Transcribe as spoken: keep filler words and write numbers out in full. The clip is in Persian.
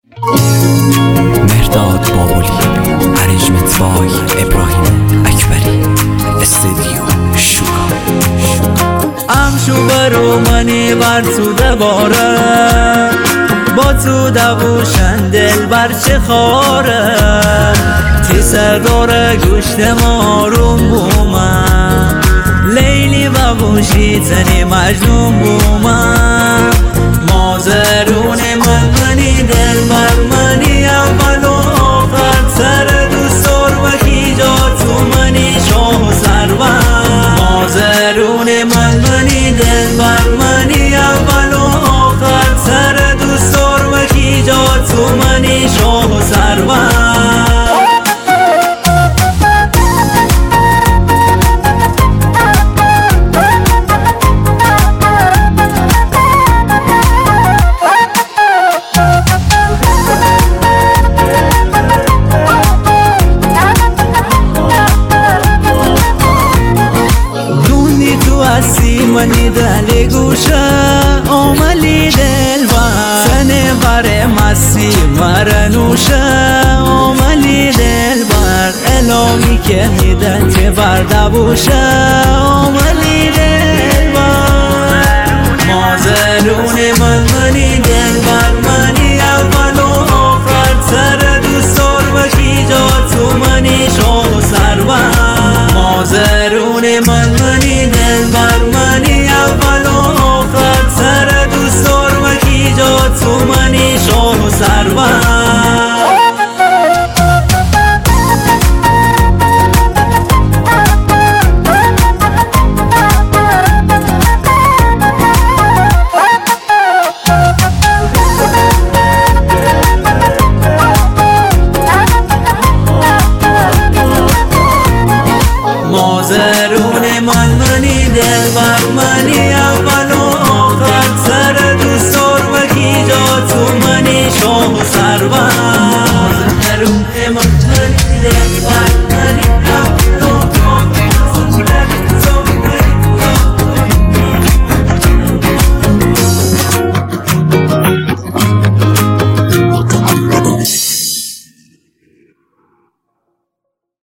مهرداد بابولی، ارنجمنت بای ابراهیم اکبری، استدیو شوکا. ام شو برو منی بر تو دباره، با تو دووشن دل بر چه خاره، تی سردار گوشت ماروم بومم، لیلی بابوشی تنی مجنون بومم، مازرون من منی دل بر منی اول و آخر، سر دوستار وکی جا تو منی شاه و سرور، مازرون من منی دل بر منی اول و آخر، سر دوستار وکی جا تو منی شاه و سرور. منی دل گوشه آملی دل بر سنه بر مسی مرنوشه، آملی دل بر الهی که میدت بر دبوشه، آملی دل بر مازلون من منی دل بر منی اول و آخر، سر دوستار وکی جا تو منی شاه و سرور، مازلون من منی دل بر منی اول و آخر، سر دوستار وکی جا تو منی شاه و سرور. مازرون من منی دل بر منی اول و آخر، سر دوستار وکی جا تو منی شاه و سرور، مازرون من منی دل بر